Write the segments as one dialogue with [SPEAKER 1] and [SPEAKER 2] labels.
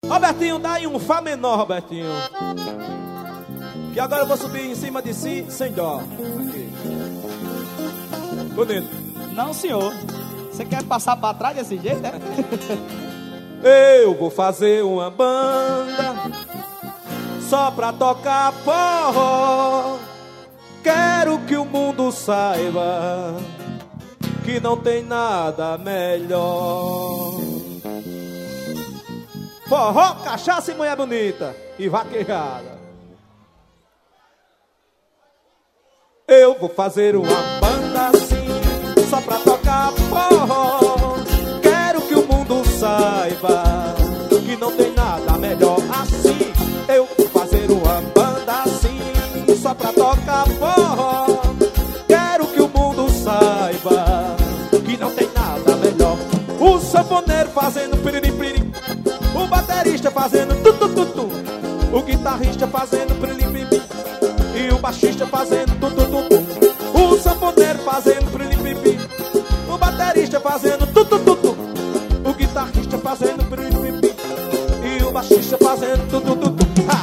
[SPEAKER 1] Robertinho, dá aí um Fá menor, Robertinho. Que agora eu vou subir em cima de si sem dó. Aqui. Bonito.
[SPEAKER 2] Não, senhor. Você quer passar pra trás desse jeito, é?
[SPEAKER 1] Eu vou fazer uma banda só pra tocar forró. Quero que o mundo saiba que não tem nada melhor. Forró, cachaça e mulher bonita e vaquejada. Eu vou fazer uma banda assim só pra tocar forró. Quero que o mundo saiba que não tem nada melhor assim. Eu vou fazer uma banda assim só pra tocar forró. Quero que o mundo saiba que não tem nada melhor. O sanfoneiro fazendo piriri-piriri, o baterista fazendo tu-tu-tu-tu, o guitarrista fazendo piriri-piriri e o baixista fazendo tu-tu-tu-tu. O sanfoneiro fazendo piriri-piriri, o baterista fazendo tu-tu-tu-tu, o guitarrista fazendo piriri-piriri e o baixista fazendo tu-tu-tu-tu.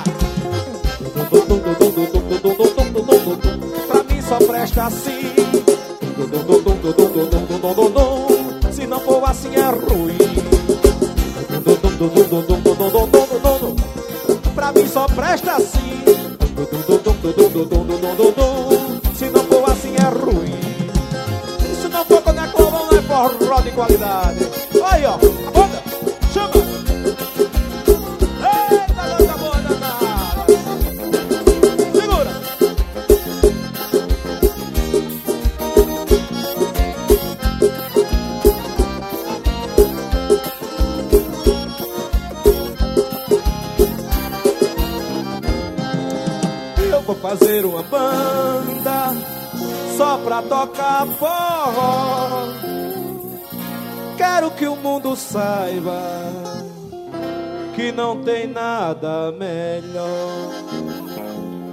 [SPEAKER 1] Pra mim só presta assim. Se não for assim é ruim. Pra mim só presta assim. Se não for assim é ruim. E se não for quando é clovão, não é forró de qualidade. Aí ó, a banda, chama. Eita, doida boa danada. Segura. Vou fazer uma banda só pra tocar forró. Quero que o mundo saiba que não tem nada melhor.